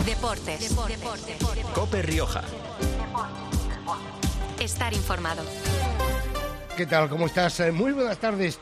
Deportes. COPE Rioja. Estar informado. ¿Qué tal? ¿Cómo estás? Muy buenas tardes,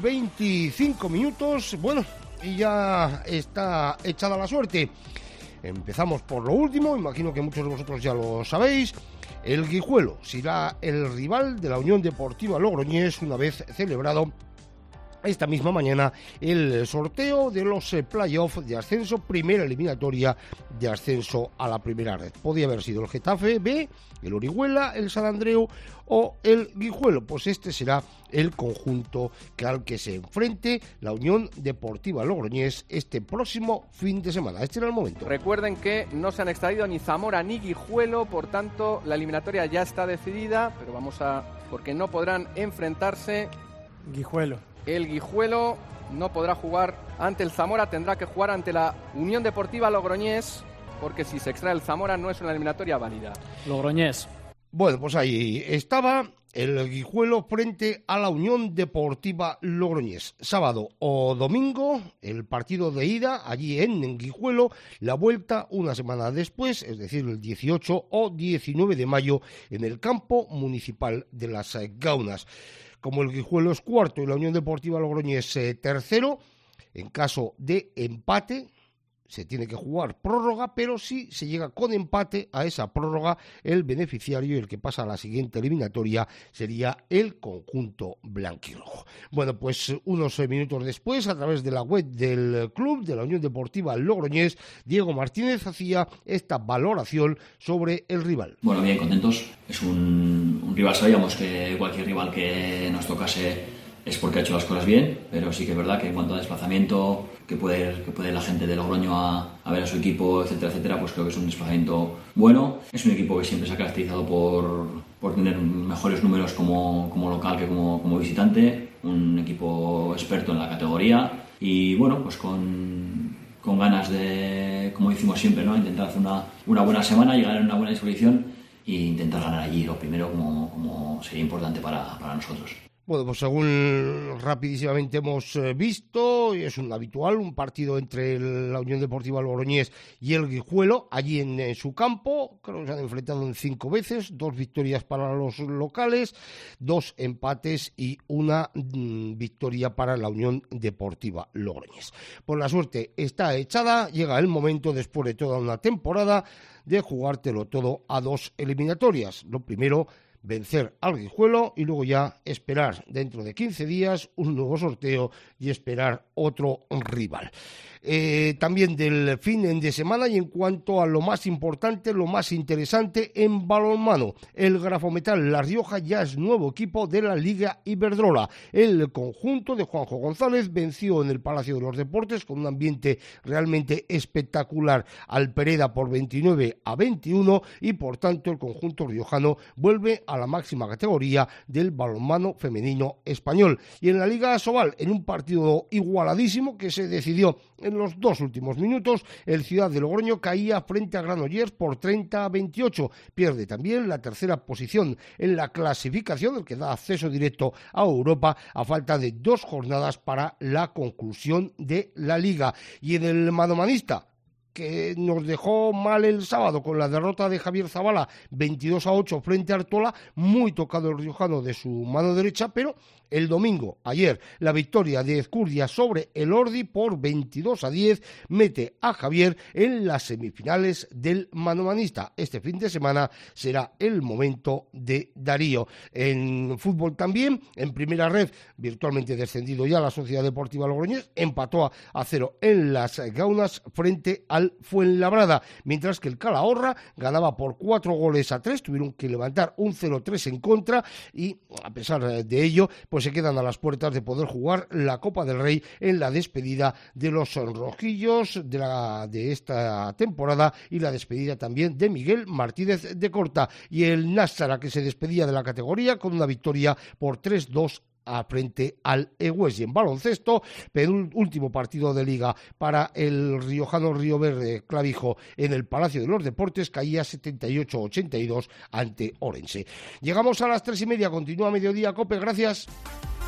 3:25. Bueno, y ya está echada la suerte. Empezamos por lo último, imagino que muchos de vosotros ya lo sabéis. El Guijuelo será el rival de la Unión Deportiva Logroñés una vez celebrado esta misma mañana el sorteo de los play-off de ascenso, primera eliminatoria de ascenso a la primera red. Podía haber sido el Getafe B, el Orihuela, el San Andreu o el Guijuelo. Pues este será el conjunto al que se enfrente la Unión Deportiva Logroñés este próximo fin de semana. Este era el momento. Recuerden que no se han extraído ni Zamora ni Guijuelo, por tanto la eliminatoria ya está decidida, pero porque no podrán enfrentarse. Guijuelo. El Guijuelo no podrá jugar ante el Zamora, tendrá que jugar ante la Unión Deportiva Logroñés, porque si se extrae el Zamora no es una eliminatoria válida. Logroñés. Bueno, pues ahí estaba el Guijuelo frente a la Unión Deportiva Logroñés. Sábado o domingo, el partido de ida allí en Guijuelo, la vuelta una semana después, es decir, el 18 o 19 de mayo en el campo municipal de Las Gaunas. Como el Guijuelo es cuarto y la Unión Deportiva Logroñés tercero, en caso de empate se tiene que jugar prórroga, pero si se llega con empate a esa prórroga, el beneficiario y el que pasa a la siguiente eliminatoria sería el conjunto blanquirrojo. Bueno, pues unos minutos después, a través de la web del club de la Unión Deportiva Logroñés, Diego Martínez hacía esta valoración sobre el rival. Bueno, bien, contentos. Es un rival, sabíamos que cualquier rival que nos tocase es porque ha hecho las cosas bien, pero sí que es verdad que en cuanto a desplazamiento, que puede la gente de Logroño a ver a su equipo, etcétera, etcétera, pues creo que es un desplazamiento bueno. Es un equipo que siempre se ha caracterizado por tener mejores números como local que como visitante, un equipo experto en la categoría y bueno, pues con ganas de, como decimos siempre, ¿no? Intentar hacer una buena semana, llegar en una buena disposición e intentar ganar allí lo primero como sería importante para nosotros. Bueno, pues según rapidísimamente hemos visto, es un habitual, un partido entre la Unión Deportiva Logroñés y el Guijuelo, allí en su campo. Creo que se han enfrentado en 5 veces, 2 victorias para los locales, 2 empates y una victoria para la Unión Deportiva Logroñés. Por la suerte está echada, llega el momento, después de toda una temporada, de jugártelo todo a 2 eliminatorias. Lo primero, vencer al Guijuelo y luego ya esperar dentro de 15 días un nuevo sorteo y esperar otro rival. También del fin de semana, y en cuanto a lo más importante, lo más interesante en balonmano, el Grafometal La Rioja ya es nuevo equipo de la Liga Iberdrola. El conjunto de Juanjo González venció en el Palacio de los Deportes con un ambiente realmente espectacular al Pereda por 29-21 y por tanto el conjunto riojano vuelve a la máxima categoría del balonmano femenino español. Y en la Liga Asobal, en un partido igualadísimo que se decidió en los 2 últimos minutos, el Ciudad de Logroño caía frente a Granollers por 30-28. Pierde también la tercera posición en la clasificación, el que da acceso directo a Europa a falta de 2 jornadas para la conclusión de la Liga. Y en el manomanista, que nos dejó mal el sábado con la derrota de Javier Zabala 22-8 frente a Artola, muy tocado el riojano de su mano derecha, pero el domingo, ayer, la victoria de Ezcurdia sobre el Ordi por 22-10 mete a Javier en las semifinales del manomanista. Este fin de semana será el momento de Darío. En fútbol también, en primera red, virtualmente descendido ya la Sociedad Deportiva Logroñés, empató a 0 en Las Gaunas frente al Fuenlabrada, mientras que el Calahorra ganaba por 4-3, tuvieron que levantar un 0-3 en contra y a pesar de ello, pues se quedan a las puertas de poder jugar la Copa del Rey en la despedida de los rojillos de esta temporada y la despedida también de Miguel Martínez de Corta y el Nássara, que se despedía de la categoría con una victoria por 3-2 frente al Egues. Y en baloncesto, último partido de liga para el riojano Río Verde Clavijo en el Palacio de los Deportes, caía 78-82 ante Orense. Llegamos a las 3:30, continúa Mediodía Cope, gracias.